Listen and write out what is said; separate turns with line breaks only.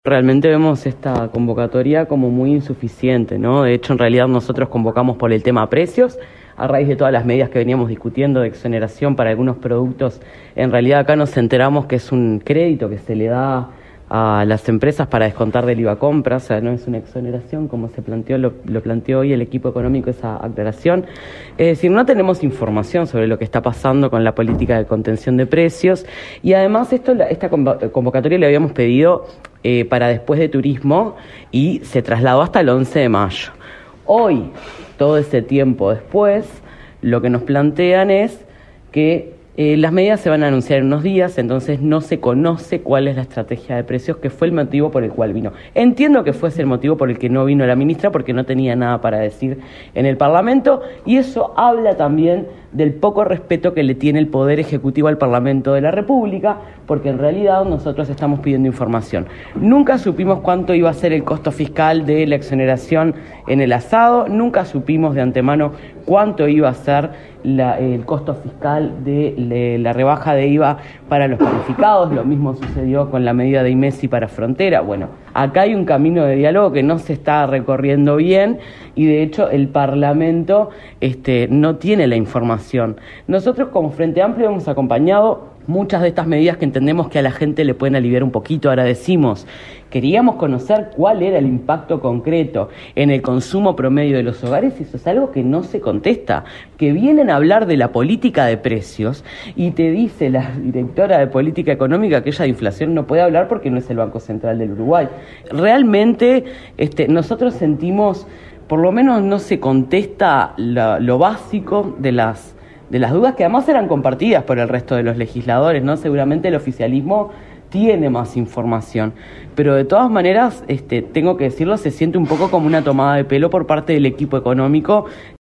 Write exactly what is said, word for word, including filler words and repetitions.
Realmente vemos esta convocatoria como muy insuficiente, ¿no? De hecho, en realidad nosotros convocamos por el tema precios, a raíz de todas las medidas que veníamos discutiendo de exoneración para algunos productos. En realidad acá nos enteramos que es un crédito que se le da a las empresas para descontar del IVA compra, o sea, no es una exoneración como se planteó, lo, lo planteó hoy el equipo económico esa aclaración. Es decir, no tenemos información sobre lo que está pasando con la política de contención de precios y además esto, esta convocatoria le habíamos pedido eh, para después de turismo y se trasladó hasta el once de mayo. Hoy, todo ese tiempo después, lo que nos plantean es que Eh, las medidas se van a anunciar en unos días, entonces no se conoce cuál es la estrategia de precios, que fue el motivo por el cual vino. Entiendo que fuese el motivo por el que no vino la ministra, porque no tenía nada para decir en el Parlamento, y eso habla también del poco respeto que le tiene el Poder Ejecutivo al Parlamento de la República, porque en realidad nosotros estamos pidiendo información. Nunca supimos cuánto iba a ser el costo fiscal de la exoneración en el asado, nunca supimos de antemano cuánto iba a ser la, el costo fiscal de, de la rebaja de IVA para los panificados. Lo mismo sucedió con la medida de IMESI para frontera. Bueno, acá hay un camino de diálogo que no se está recorriendo bien y de hecho el Parlamento este, no tiene la información. Nosotros como Frente Amplio hemos acompañado muchas de estas medidas que entendemos que a la gente le pueden aliviar un poquito. Ahora decimos, queríamos conocer cuál era el impacto concreto en el consumo promedio de los hogares, y eso es algo que no se contesta, que vienen a hablar de la política de precios y te dice la directora de política económica que ella de inflación no puede hablar porque no es el Banco Central del Uruguay. Realmente este, nosotros sentimos, por lo menos no se contesta la, lo básico de las de las dudas que además eran compartidas por el resto de los legisladores, ¿no? Seguramente el oficialismo tiene más información, pero de todas maneras, este, tengo que decirlo, se siente un poco como una tomada de pelo por parte del equipo económico.